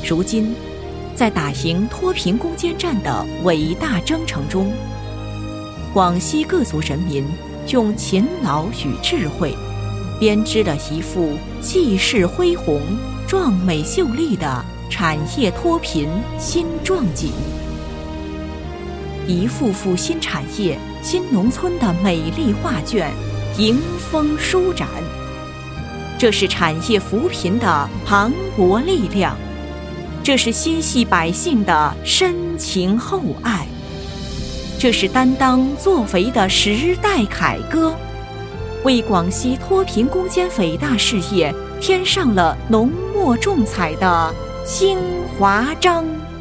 如今，在打赢脱贫攻坚战的伟大征程中，广西各族人民用勤劳与智慧，编织了一幅气势恢宏、壮美秀丽的产业脱贫新壮景。一幅幅新产业、新农村的美丽画卷迎风舒展，这是产业扶贫的磅礴力量，这是心系百姓的深情厚爱，这是担当作为的时代凯歌，为广西脱贫攻坚伟大事业添上了浓墨重彩的新华章。